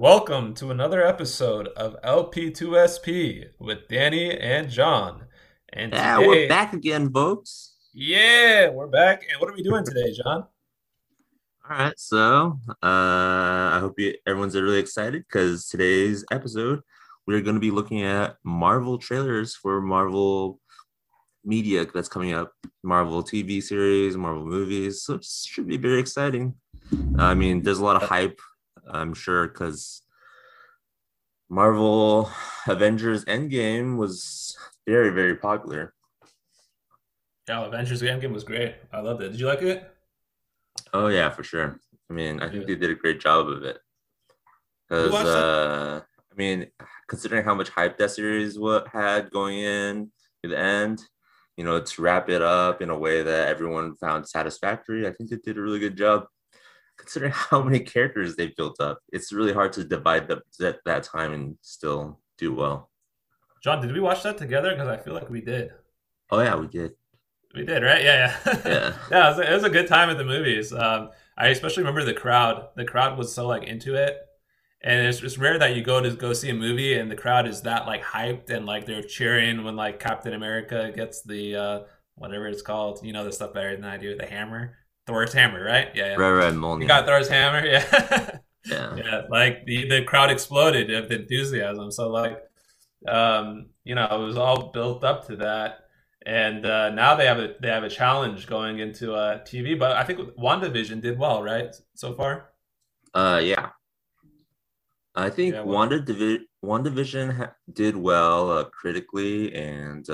Welcome to another episode of LP2SP with Danny and John. And Yeah, we're today, back again, folks. yeah, we're back. And what are we doing today, John? All right, I hope everyone's really excited because today's episode we're going to be looking at Marvel trailers for Marvel media that's coming up, Marvel TV series, Marvel movies. So it should be very exciting. I mean, there's a lot of hype, I'm sure, because Marvel Avengers Endgame was very, very popular. Yeah, Avengers Endgame was great. I loved it. Did you like it? Oh yeah, for sure. I mean, I think Yeah. they did a great job of it. You Because watched it? I mean, considering how much hype that series had going in to the end, to wrap it up in a way that everyone found satisfactory, I think they did a really good job. Considering how many characters they built up, it's really hard to divide that time and still do well. John, did we watch that together? Because I feel like we did. Oh yeah, we did. We did, right? Yeah, yeah. Yeah, Yeah, it was a good time at the movies. I especially remember the crowd. The crowd was so like into it. And it's rare that you go see a movie and the crowd is that like hyped and like they're cheering when like Captain America gets the whatever it's called, the stuff better than I do, the hammer, Thor's hammer, right? Yeah, yeah. Red You got Molnir. Thor's hammer, yeah, Yeah. yeah. Like the crowd exploded of enthusiasm. So like, it was all built up to that, and now they have a challenge going into TV. But I think WandaVision did well, right, so far. Yeah. I think Yeah, well, WandaVision did well critically, and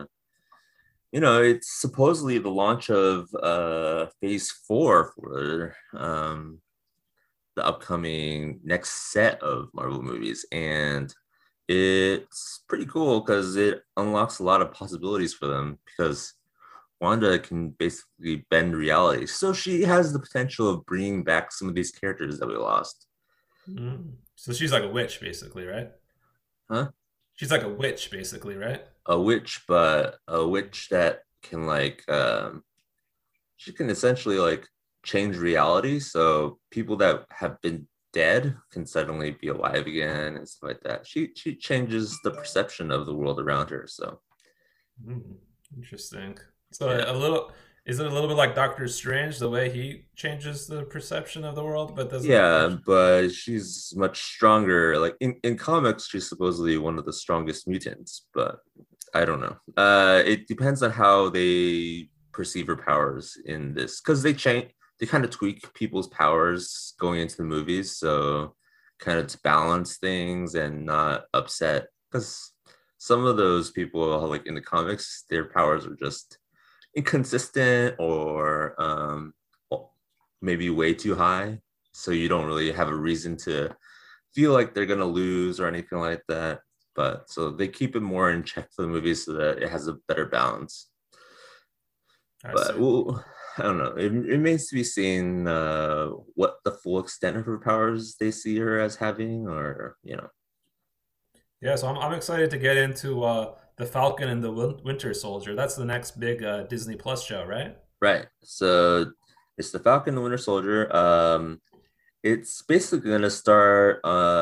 it's supposedly the launch of Phase 4 for the upcoming next set of Marvel movies, and it's pretty cool because it unlocks a lot of possibilities for them because Wanda can basically bend reality, so she has the potential of bringing back some of these characters that we lost. so she's like a witch, basically, right? Huh? She's like a witch, basically, right? A witch, but a witch that can she can essentially change reality. So people that have been dead can suddenly be alive again and stuff like that. She changes the perception of the world around her. So Mm, interesting. So yeah. a little, is it a little bit like Doctor Strange, the way he changes the perception of the world, but doesn't Yeah, actually? but she's much stronger. Like in comics, she's supposedly one of the strongest mutants, but I don't know. It depends on how they perceive her powers in this, because they kind of tweak people's powers going into the movies, so kind of to balance things and not upset. Because some of those people, like in the comics, their powers are just inconsistent or maybe way too high, so you don't really have a reason to feel like they're gonna lose or anything like that. But so they keep it more in check for the movie so that it has a better balance. I But see. well, I don't know. It remains to be seen what the full extent of her powers they see her as having, or Yeah, so I'm excited to get into the Falcon and the Winter Soldier. That's the next big Disney Plus show, right? right. So it's the Falcon and the Winter Soldier. It's basically gonna start.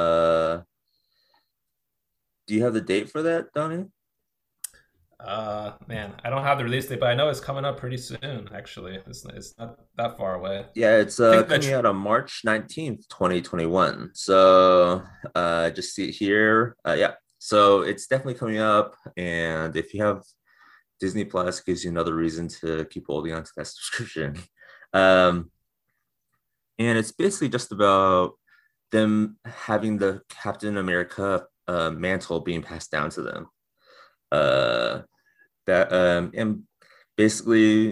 Do you have the date for that, Donnie? Man, I don't have the release date, but I know it's coming up pretty soon. Actually, it's not that far away. Yeah, it's I think coming out on March 19th, 2021. So just see it here. Yeah. So it's definitely coming up. And if you have Disney Plus, gives you another reason to keep holding on to that subscription. Um, and it's basically just about them having the Captain America mantle being passed down to them. Uh, and basically,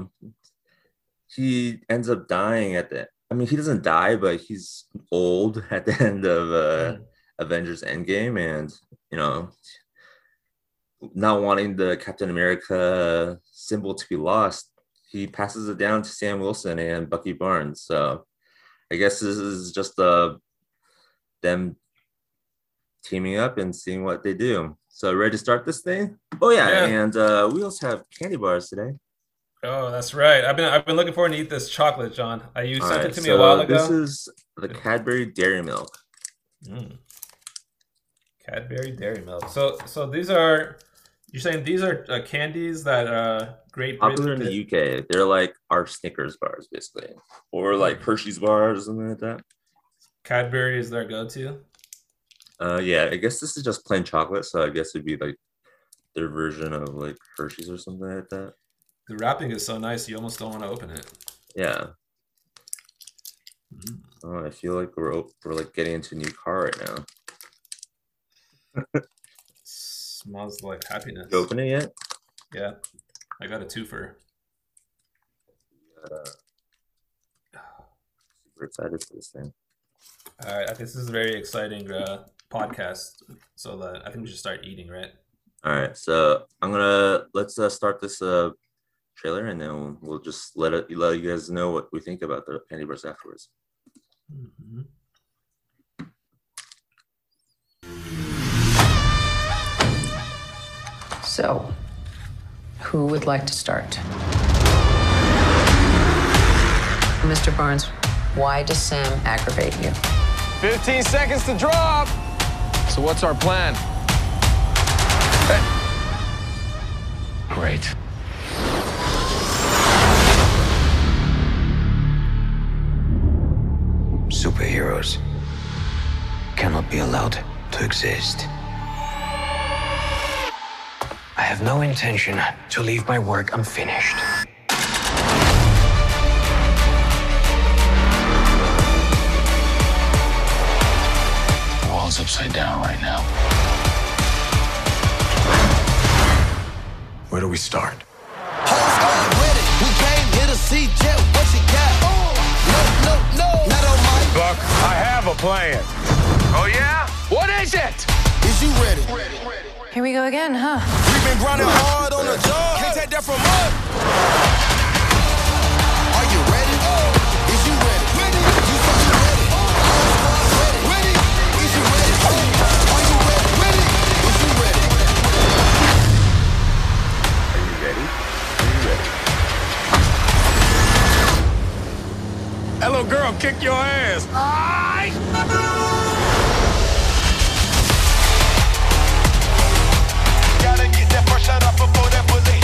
he ends up dying at the I mean, he doesn't die, but he's old at the end of Mm. Avengers Endgame, and you know, not wanting the Captain America symbol to be lost, he passes it down to Sam Wilson and Bucky Barnes. So I guess this is just them teaming up and seeing what they do. So ready to start this thing? Oh yeah, Yeah. and we also have candy bars today. Oh, that's right. I've been looking forward to eat this chocolate, John. You All sent it right, to me a while so this ago. is the Cadbury Dairy Milk. Mm. Cadbury Dairy Milk. So these are you're saying these are candies that Great Popular Britain in the did? UK. They're like our Snickers bars, basically, or like Hmm. Hershey's bars or something like that. Cadbury is their go-to. Yeah, I guess this is just plain chocolate, so I guess it'd be like their version of like Hershey's or something like that. The wrapping is so nice, you almost don't want to open it. Yeah. Mm. Oh, I feel like we're like getting into a new car right now. Smells like happiness. You open it yet? Yeah, I got a twofer. Uh, Super excited for this thing. All right, I think this is a very exciting podcast. So that I think we should start eating, right? All right, so let's start this trailer, and then we'll just let you guys know what we think about the candy bars afterwards. Mm-hmm. So, who would like to start? Mr. Barnes, why does Sam aggravate you? 15 seconds to drop. So what's our plan? Great. Superheroes cannot be allowed to exist. I have no intention to leave my work unfinished. The world's upside down right now. Where do we start? We came here to see Jet. What you got? No, not on my. Buck, I have a plan. Oh, yeah? What is it? Is you ready? Here we go again, huh? We've been grinding hard on the job. Can't take that from us. Are you ready? Is you ready? You said you ready. Ready? Is you ready? Are you ready? Is you ready? Are you ready? Are you ready? Hello, girl, kick your ass. Gotta get that first shot up before that bullet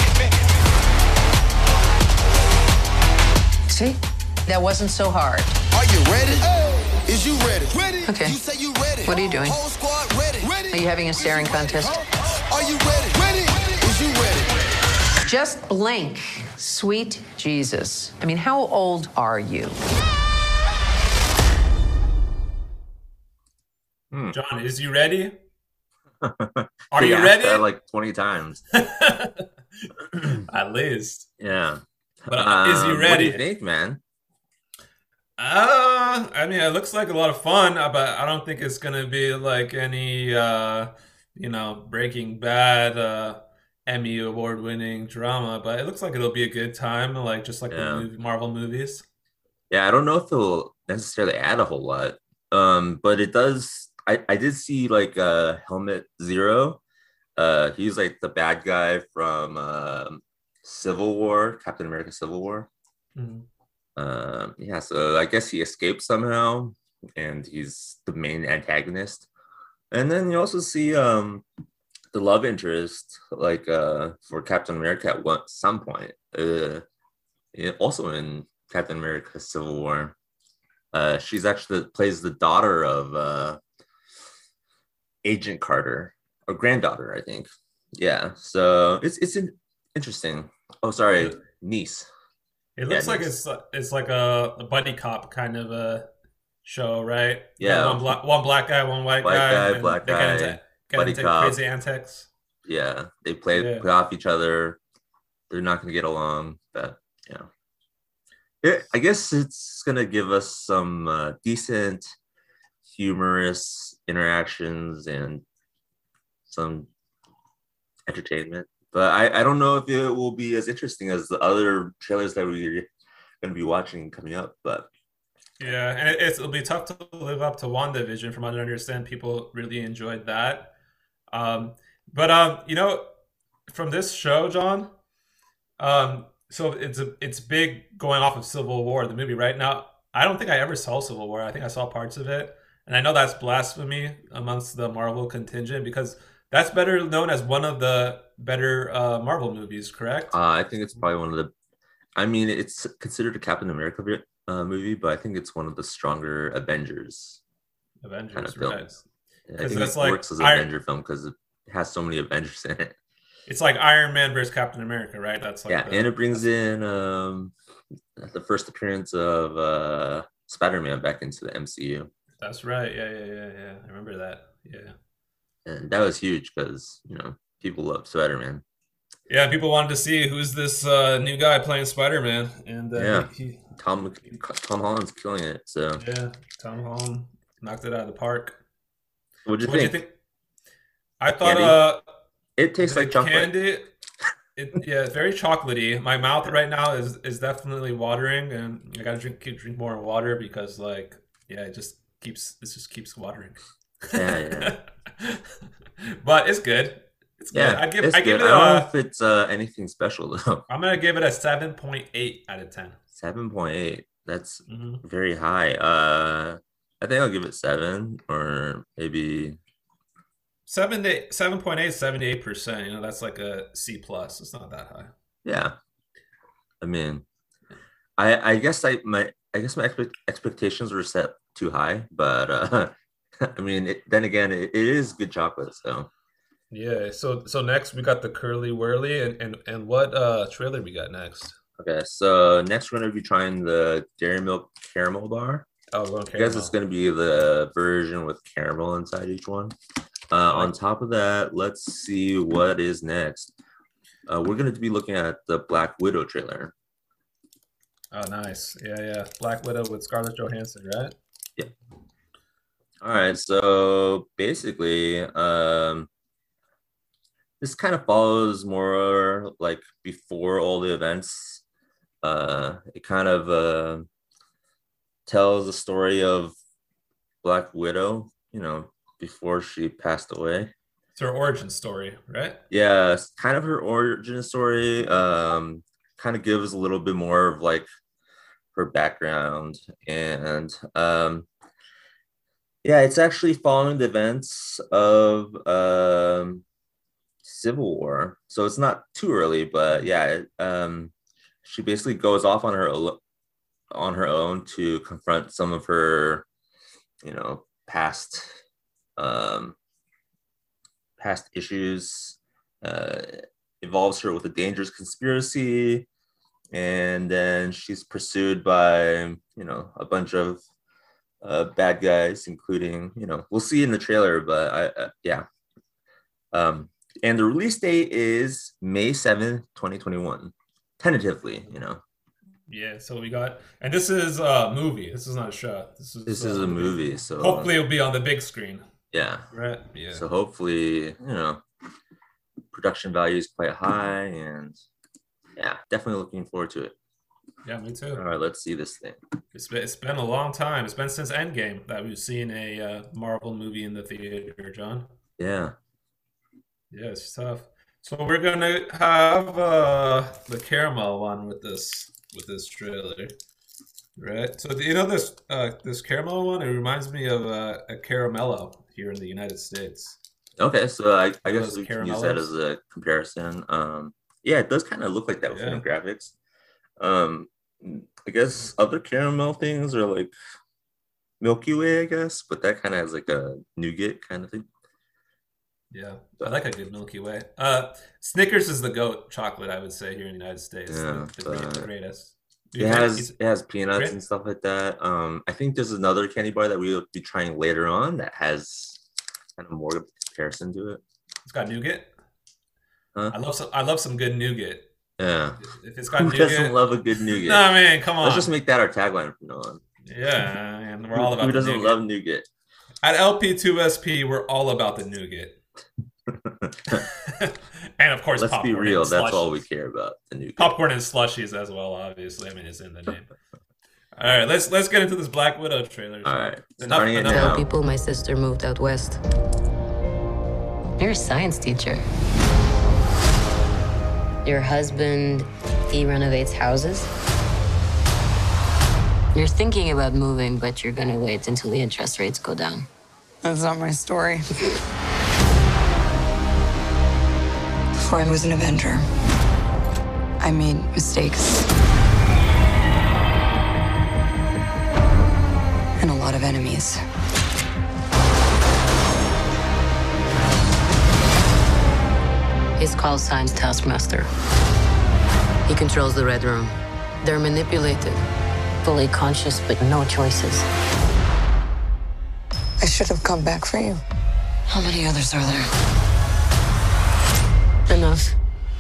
hit me. See? That wasn't so hard. Are you ready? Is you ready? Okay. You say you ready. What are you doing? Whole squad ready. Are you having a staring contest? Are you ready? Is you ready? Just blink. Sweet Jesus. I mean, how old are you? John, is you ready? Are They you asked ready? that like 20 times. At least. Yeah. But is you What do ready? you think, man? I mean, it looks like a lot of fun, but I don't think it's gonna be like any, Breaking Bad, Emmy award-winning drama. But it looks like it'll be a good time, like just like the Yeah. Marvel movies. Yeah, I don't know if it'll necessarily add a whole lot. But it does. I did see like Helmet Zero. He's like the bad guy from Civil War, Captain America Civil War. Mhm. Yeah, so I guess he escaped somehow, and he's the main antagonist. And then you also see the love interest, like for Captain America at some point. Also in Captain America Civil War. She's actually plays the daughter of Agent Carter, or granddaughter, I think. Yeah, so it's interesting. Oh, sorry, niece. It looks Yeah, like nice. it's like a buddy cop kind of a show, right? Yeah. One black guy, one white White guy, guy, and black they guy, get buddy into cop. crazy antics. Yeah, they Yeah. play off each other. They're not going to get along, but yeah. I guess it's going to give us some decent, humorous interactions and some entertainment. But I don't know if it will be as interesting as the other trailers that we're going to be watching coming up. But Yeah, and it'll be tough to live up to WandaVision. From what I understand, people really enjoyed that. But from this show, John, so it's big going off of Civil War, the movie, right? Now, I don't think I ever saw Civil War. I think I saw parts of it. And I know that's blasphemy amongst the Marvel contingent because that's better known as one of the better Marvel movies, correct? I think it's probably one of the. I mean, it's considered a Captain America movie, but I think it's one of the stronger Avengers Avengers, kind of right? films. I 'Cause think that's it like works as an Iron- Avenger film because it has so many Avengers in it. It's like Iron Man versus Captain America, right? That's like Yeah, and it brings in the first appearance of Spider-Man back into the MCU, That's right. Yeah. I remember that. Yeah. and that was huge because people love Spider-Man. Yeah, people wanted to see who's this new guy playing Spider-Man, and Yeah. he Tom Holland's killing it. So, yeah, Tom Holland knocked it out of the park. what'd you What do you think? think? I Candy? thought It tastes the like chocolate. candy. Yeah, it's very chocolatey. My mouth right now is definitely watering, and I gotta drink more water because it just keeps watering. Yeah. But it's good. It's good. Yeah, I give it's it good. I don't know if it's anything special though. I'm gonna give it a 7.8 out of 10. 7.8. That's Mhm. very high. I think I'll give it 7 or maybe 7.8, 78%. That's like a C plus. It's not that high. yeah. I mean, I guess my expectations were set too high, but I mean, then again, it is good chocolate. So Yeah. So next we got the Curly Whirly, and what trailer we got next? okay, so next we're gonna be trying the Dairy Milk Caramel Bar. Oh, we're going I guess it's caramel. gonna be the version with caramel inside each one. On top of that, let's see what is next. We're going to be looking at the Black Widow trailer. Oh, nice. Yeah. Black Widow with Scarlett Johansson, right? Yeah. All right. So basically, this kind of follows more like before all the events. It kind of tells the story of Black Widow, before she passed away. It's her origin story, right? Yeah, it's kind of her origin story. Kind of gives a little bit more of like her background, and yeah, it's actually following the events of Civil War, so it's not too early, but yeah, she basically goes off on her own to confront some of her, past issues. Involves her with a dangerous conspiracy, and then she's pursued by a bunch of bad guys, including we'll see in the trailer, but yeah. And the release date is May 7th, 2021, tentatively. Yeah, so we got, and this is a movie. This is not a show. This is a movie, so hopefully it'll be on the big screen. Yeah. Right. Yeah. So hopefully, production value is quite high, and yeah, definitely looking forward to it. Yeah, me too. All right, let's see this thing. It's been a long time. It's been since Endgame that we've seen a Marvel movie in the theater, John. Yeah. Yeah, it's tough. So we're gonna have the caramel one with this trailer, right? So this caramel one? It reminds me of a caramello here in the United States. Okay, so I guess Those we can use that caramellos? as a comparison. Yeah, it does kind of look like that within the graphics. I guess other caramel things are like Milky Way, I guess, but that kind of has like a nougat kind of thing. Yeah, I like a good Milky Way. Snickers is the GOAT chocolate, I would say, here in the United States. Yeah, the greatest. It has peanuts and stuff like that. I think there's another candy bar that we'll be trying later on that has kind of more comparison to it. It's got nougat. Huh? I love some good nougat. Yeah. If it's got Who nougat, doesn't love a good nougat? No, man, come on. Let's just make that our tagline from now on. Yeah, and we're all about Who the doesn't nougat. love nougat? At LP2SP, we're all about the nougat. And of course, Let's popcorn be real. and That's all slushies. we care about. The nougat. Popcorn and slushies as well, obviously. I mean, it's in the name. All right, let's get into this Black Widow trailer. All right, Enough- starting it enough- now. Tell people my sister moved out west. You're a science teacher. Your husband, he renovates houses? You're thinking about moving, but you're gonna wait until the interest rates go down. That's not my story. Before I was an Avenger, I made mistakes. And a lot of enemies. His call sign's Taskmaster. He controls the Red Room. They're manipulated, fully conscious, but no choices. I should have come back for you. How many others are there? Enough.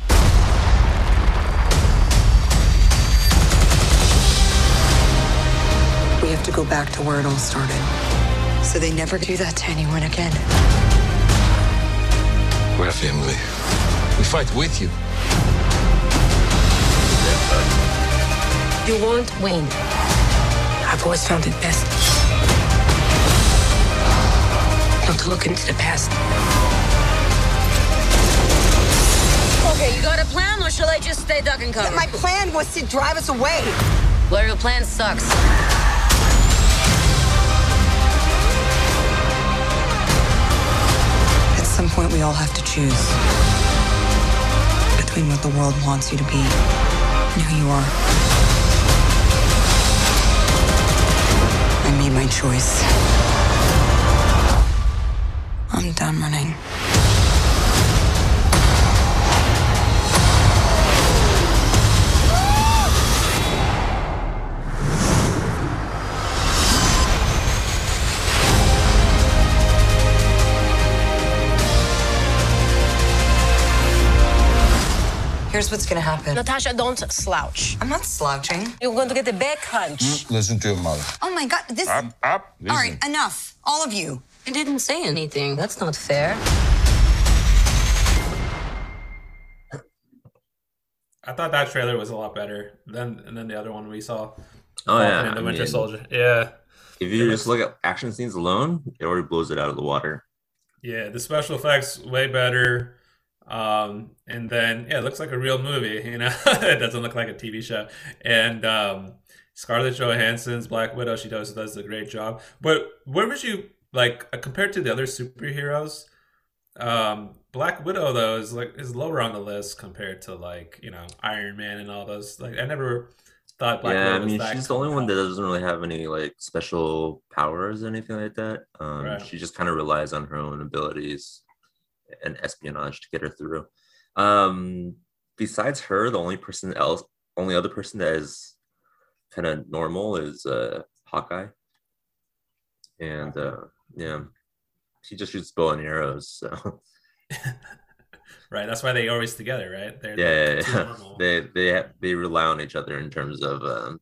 We have to go back to where it all started. So they never do that to anyone again. We're a family. We fight with you. You won't win. I've always found it best not to look into the past. Okay, you got a plan, or shall I just stay duck and cover? My plan was to drive us away. Well, your plan sucks. At some point, we all have to choose between what the world wants you to be and who you are. I made my choice. I'm done running. Here's what's gonna happen. Natasha, don't slouch. I'm not slouching. You're going to get a back hunch. Listen to your mother. Oh my God, this. Up. All right, enough. All of you. I didn't say anything. That's not fair. I thought that trailer was a lot better than the other one we saw. Oh yeah, and the Winter Soldier. Yeah, If you just look at action scenes alone, it already blows it out of the water. yeah. The special effects way better. And then it looks like a real movie. You know, it doesn't look like a TV show. And Scarlett Johansson's Black Widow, she does a great job. But where would you like compared to the other superheroes? Black Widow though is lower on the list compared to like Iron Man and all those. Like I never thought Black Widow was that she's the only one that doesn't really have any like special powers or anything like that. Right. She just kind of relies on her own abilities and espionage to get her through. Besides her, the only other person that is kind of normal is Hawkeye, and yeah, he just shoots bow and arrows. So right, that's why they always together, right? They're too normal. they rely on each other in terms of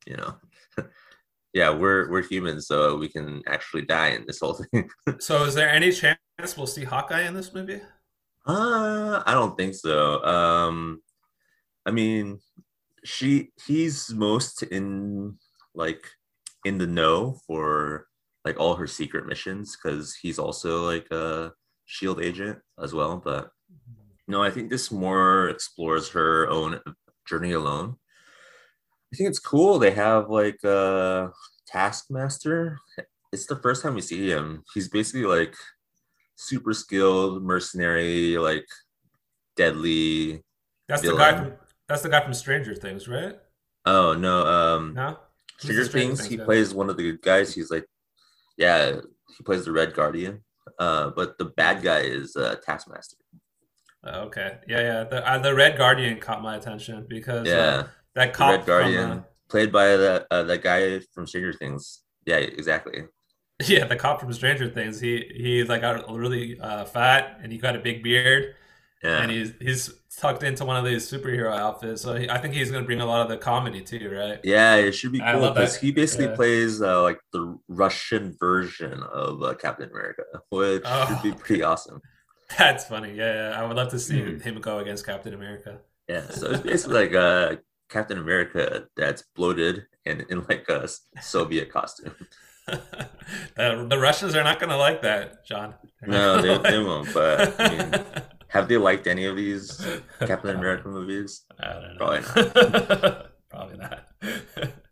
yeah, we're humans, so we can actually die in this whole thing. So is there any chance we'll see Hawkeye in this movie? I don't think so. I mean, he's most in the know for like all her secret missions because he's also like a SHIELD agent as well. But no, I think this more explores her own journey alone. I think it's cool. They have like a Taskmaster. It's the first time we see him. He's basically like super skilled mercenary, like deadly. That's villain. the guy from Stranger Things, right? Oh no, No. Stranger Things. He plays one of the good guys. He's like, yeah, he plays the Red Guardian. But the bad guy is Taskmaster. Okay, yeah. The Red Guardian caught my attention because Yeah, that the cop Red Guardian, played by that guy from Stranger Things. Yeah, exactly. Yeah, the cop from Stranger Things. He like got really fat and he got a big beard. Yeah, And he's tucked into one of these superhero outfits. So I think he's going to bring a lot of the comedy too, right? yeah, it should be I cool love because that. he basically Yeah. plays like the Russian version of Captain America, which should be pretty awesome. That's funny. Yeah. I would love to see Hmm. him go against Captain America. Yeah, so it's basically like Captain America that's bloated and in like a Soviet costume. The Russians are not going to like that, John. They're not No, gonna they like- won't. But I mean, have they liked any of these Captain America movies? I don't know. Probably not. Probably not.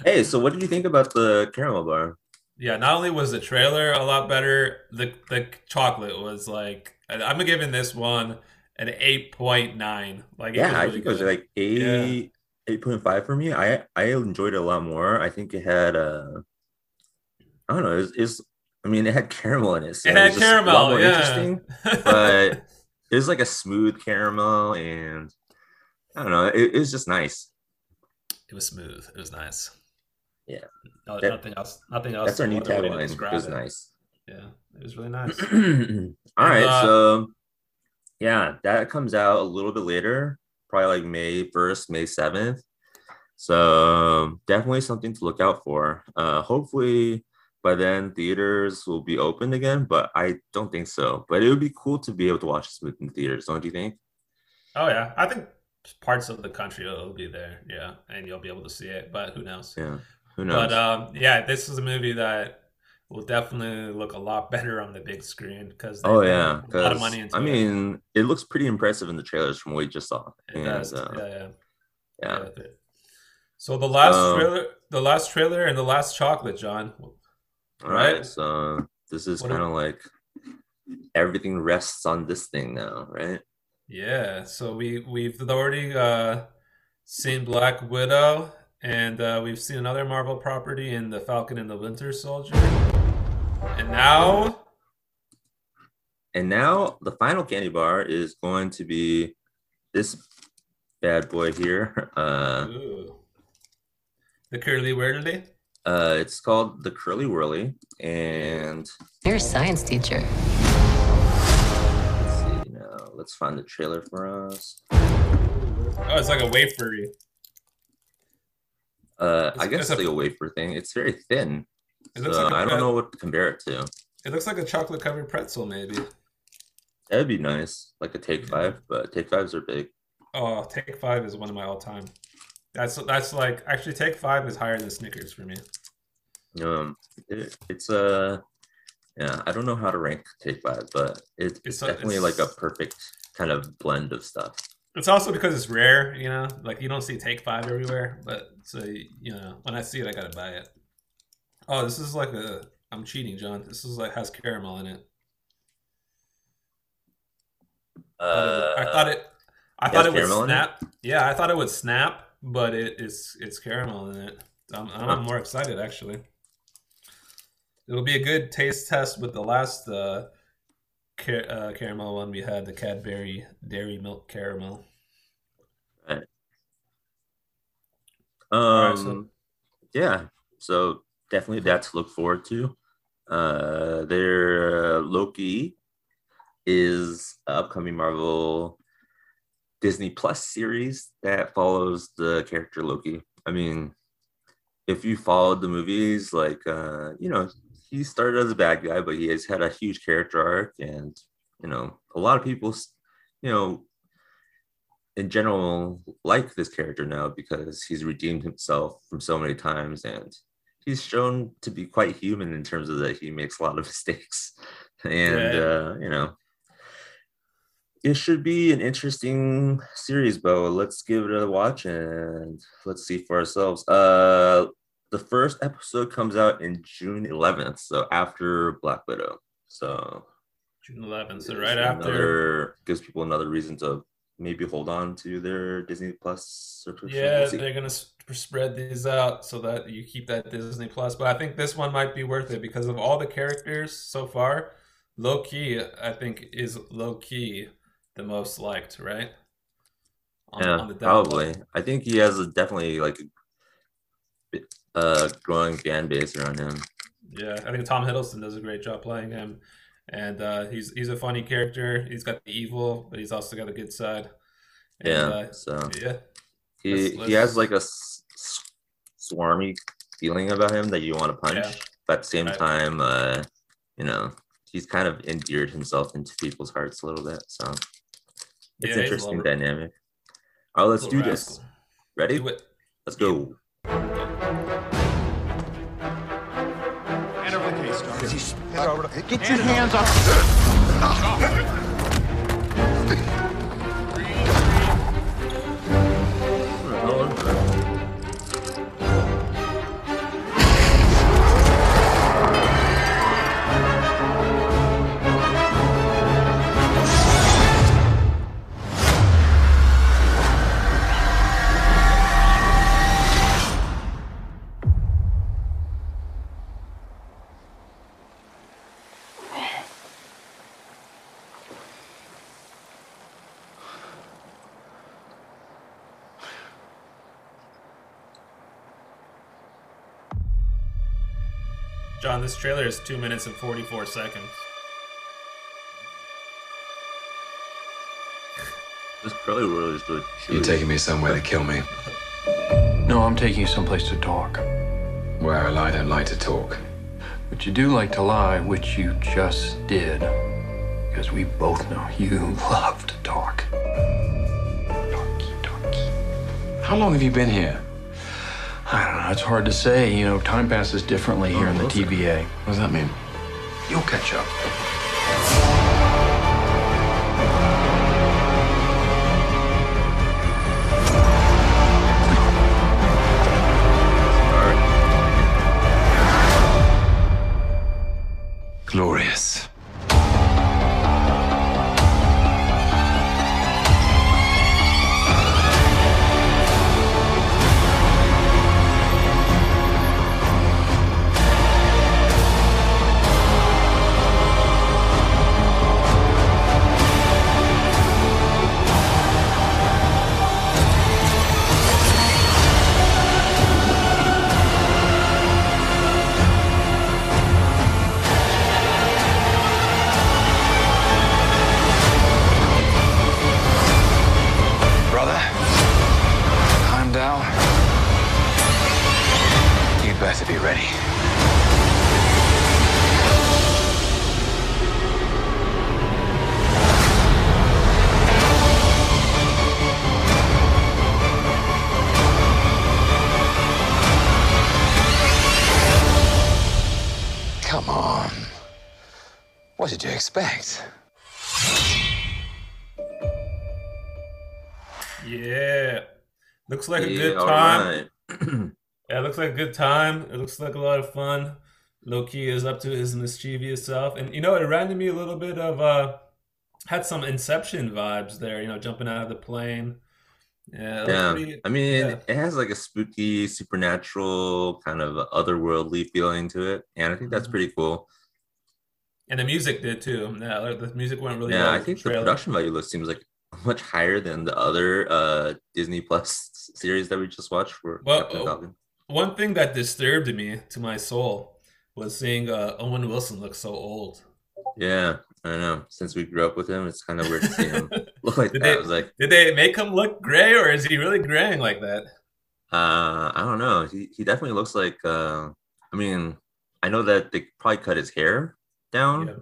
Hey, so what did you think about the caramel bar? Yeah, not only was the trailer a lot better, the chocolate was like I'm giving this one an 8.9. Like it Yeah, was I really think it was good. like Yeah. 8.5 for me. I enjoyed it a lot more. I think it had I don't know, I mean it had caramel in it, so It it was had just a lot caramel, more yeah. interesting. But it was like a smooth caramel, and I don't know, it was just nice. It was smooth. It was nice. Yeah. No, That nothing else. that's our No new other way to tagline. It describe was it. nice. Yeah, it was really nice. All And right, so yeah, that comes out a little bit later, probably like May 1st, May 7th. So definitely something to look out for. Hopefully by then theaters will be open again, but I don't think so. But it would be cool to be able to watch this movie in theaters, don't you think? oh yeah, I think parts of the country will be there. Yeah, and you'll be able to see it. But who knows? Yeah, who But knows? yeah, this is a movie that will definitely look a lot better on the big screen because Oh they yeah, put a lot of money because I into it. mean, it looks pretty impressive in the trailers from what we just saw, It and does. Yeah. yeah. Yeah. So So the last trailer, and the last chocolate, John. all Right? right, so this is What? kind of like everything rests on this thing now, right? Yeah. So we've already seen Black Widow, and we've seen another Marvel property in the Falcon and the Winter Soldier, and now. And now the final candy bar is going to be this bad boy here. Ooh. The Curly Whirly. It's called the Curly Whirly, and You're a science teacher. let's see now. Let's find the trailer for us. Oh, it's like a wafery. I guess it's it's like a wafer thing. It's very thin, It looks so like I don't know what to compare it to. it looks like a chocolate covered pretzel, maybe. That'd be nice, like a Take Five, but Take Fives are big. Oh, Take Five is one of my all time. That's like actually Take Five is higher than Snickers for me. It's yeah. I don't know how to rank Take Five, but it's It's definitely like a perfect kind of blend of stuff. it's also because it's rare, like you don't see Take Five everywhere. But so when I see it, I gotta buy it. Oh, this is like I'm cheating, John. This is like has caramel in it. I thought it would caramel in it? snap. Yeah, I thought it would snap, but it's caramel in it. I'm more excited actually. It'll be a good taste test with the last caramel one we had, the Cadbury Dairy Milk Caramel. Right. Alright, Yeah. So definitely that to look forward to. Their Loki is an upcoming Marvel Disney Plus series that follows the character Loki. I mean, if you followed the movies, like he started as a bad guy, but he has had a huge character arc, and a lot of people, in general, like this character now because he's redeemed himself from so many times, and he's shown to be quite human in terms of that he makes a lot of mistakes, and it should be an interesting series, Bo. Let's give it a watch and let's see for ourselves. The first episode comes out in June 11th, so after Black Widow. So June 11th, so right after. Gives people another reason to maybe hold on to their Disney Plus subscription. Yeah, We'll see. they're gonna spread these out so that you keep that Disney Plus. But I think this one might be worth it because of all the characters so far. Loki, I think, is low key the most liked, right? On the probably. I think he has definitely like a growing fan base around him. Yeah, I think Tom Hiddleston does a great job playing him, and he's a funny character. He's got the evil, but he's also got a good side. And, he has like a swarmy feeling about him that you want to punch, but at the same time, he's kind of endeared himself into people's hearts a little bit. So it's interesting dynamic. All right, let's do this. Ready? Do it. Let's go. Get your hands off. John, this trailer is 2 minutes and 44 seconds. This Curly Whirly is really You're chewy. taking me somewhere to kill me. No, I'm taking you someplace to talk. Well, I don't like to talk. But you do like to lie, which you just did. Because we both know you love to talk. Talky. How long have you been here? I don't know, it's hard to say. You know, time passes differently here in the listen. TVA. What does that mean? You'll catch up. Glorious. Brother, I'm down. You better be ready. Come on. What did you expect? Yeah. Looks like a Yeah, good all time. right. Yeah, it looks like a good time. It looks like a lot of fun. Loki is up to his mischievous self. And, you know, it reminded me a little bit of, had some Inception vibes there, you know, jumping out of the plane. Yeah, it looked Yeah, pretty, I mean, yeah. it has like a spooky, supernatural, kind of otherworldly feeling to it, and I think that's Mhm. pretty cool. And the music did too. Yeah, like, the music went really Yeah, well I with think the trailer. production value seems like much higher than the other Disney Plus series that we just watched for Well, Captain Falcon. one thing that disturbed me to my soul was seeing Owen Wilson look so old. Yeah, I know. Since we grew up with him, it's kind of weird to see him look like Did that. they I was like, did they make him look gray, or is he really graying like that? I don't know. He definitely looks like. I mean, I know that they probably cut his hair down.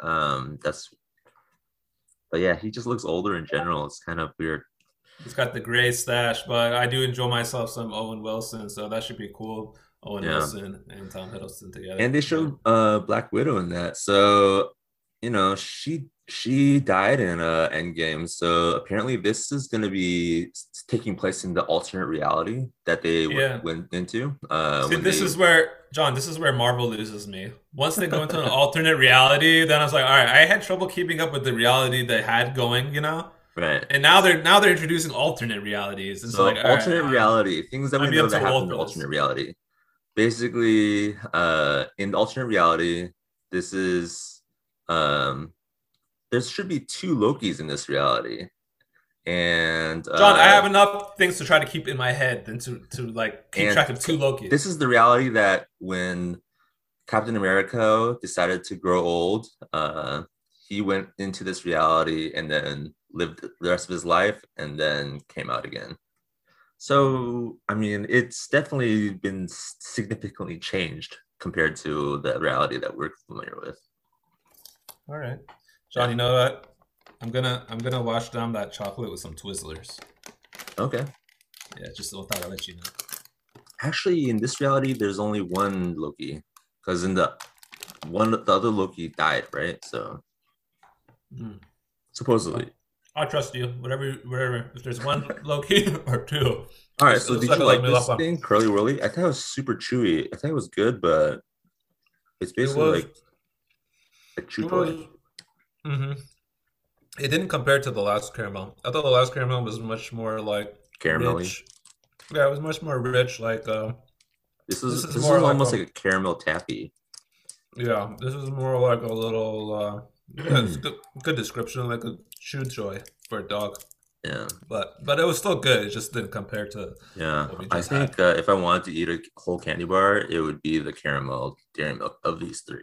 But yeah, he just looks older in general. It's kind of weird. He's got the gray stash, but I do enjoy myself some Owen Wilson, so that should be cool. Owen Yeah. Wilson and Tom Hiddleston together. And they showed Black Widow in that. So, you know, she died in Endgame. So apparently this is going to be taking place in the alternate reality that they Yeah. went into. See, this is where, John, this is where Marvel loses me. Once they go into an alternate reality, then I was like, all right, I had trouble keeping up with the reality they had going, you know? right. And now they're introducing alternate realities. And so, So like, all right, alternate reality, things that we I'd be know up that to happen both in of this. alternate reality. Basically, in the alternate reality, this is there should be two Lokis in this reality. And John, I have enough things to try to keep in my head than to like keep And track of two Lokis. this is the reality that when Captain America decided to grow old, he went into this reality and then lived the rest of his life and then came out again. So, I mean, it's definitely been significantly changed compared to the reality that we're familiar with. All right, John, you know what? I'm gonna wash down that chocolate with some Twizzlers. Okay. Yeah, just thought I'd let you know. Actually, in this reality, there's only one Loki, because in the other Loki died, right? So supposedly. I trust you. Whatever. If there's one Loki or two. All right. So Looks did you a like Loki this left one. thing, Curly Whirly? I thought it was super chewy. I think it was good, but it's basically was- like a chew toy. Mm-hmm. It didn't compare to the last caramel. I thought the last caramel was much more like Caramelly. rich. Yeah, it was much more rich. Like This This is is this is more like almost a- like a caramel taffy. yeah, this is more like a little. Yeah, it's good description, like a chew toy for a dog. Yeah. But it was still good. It just didn't compare to Yeah. what we I just think had. if I wanted to eat a whole candy bar, it would be the caramel dairy milk of these three.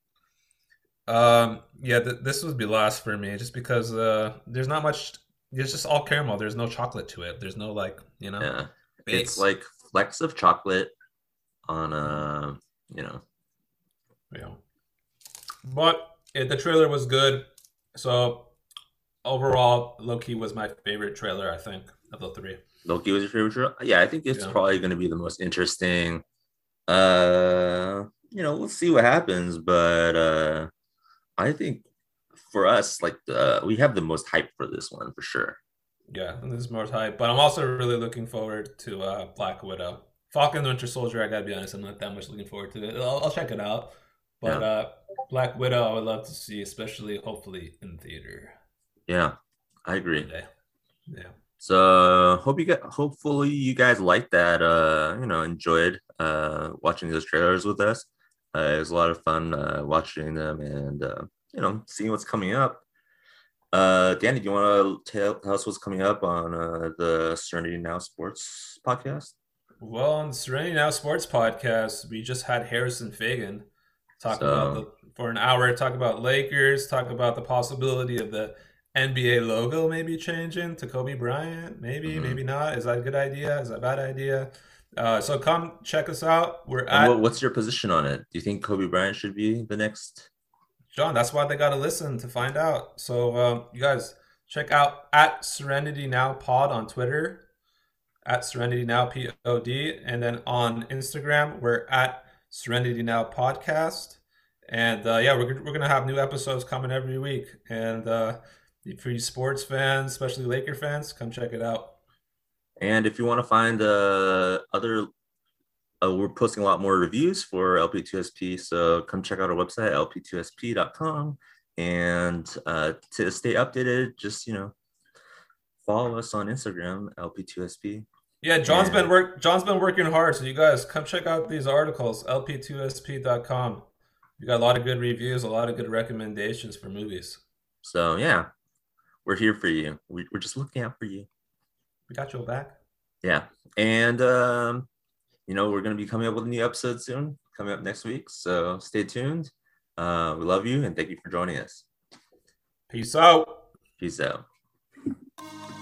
Yeah, this would be last for me, just because there's not much. It's just all caramel. There's no chocolate to it. There's no like Yeah. It's base. like flecks of chocolate on a, you know. Yeah. But the trailer was good. So overall, Loki was my favorite trailer, I think, of the three. Loki was your favorite show? Yeah, I think it's Yeah. probably going to be the most interesting. We'll see what happens, but I think for us, like we have the most hype for this one for sure. Yeah, and this is more hype. But I'm also really looking forward to Black Widow. Falcon and Winter Soldier, I gotta be honest, I'm not that much looking forward to it. I'll check it out. But Black Widow, I would love to see, especially hopefully in theater. Yeah, I agree. Yeah. So hopefully you guys like that. Enjoyed watching those trailers with us. It was a lot of fun watching them and seeing what's coming up. Danny, do you want to tell us what's coming up on the Serenity Now Sports podcast? Well, on the Serenity Now Sports podcast, we just had Harrison Fagan for an hour, talk about Lakers, talk about the possibility of the NBA logo maybe changing to Kobe Bryant. Maybe not. Is that a good idea? Is that a bad idea? So come check us out. What's your position on it? Do you think Kobe Bryant should be the next? John, that's why they got to listen to find out. So you guys check out at Serenity Now Pod on Twitter, at Serenity Now POD, and then on Instagram we're at Serenity Now Podcast. And we're gonna have new episodes coming every week. And for you sports fans, especially Laker fans, come check it out. And if you want to find we're posting a lot more reviews for LP2SP, so come check out our website, lp2sp.com. And to stay updated, just, follow us on Instagram, LP2SP. Yeah, John's been working hard, so you guys come check out these articles, lp2sp.com. You got a lot of good reviews, a lot of good recommendations for movies. So, yeah, we're here for you. We're just looking out for you. We got your back. Yeah. And, we're going to be coming up with a new episode soon, coming up next week. So stay tuned. We love you and thank you for joining us. Peace out. Peace out.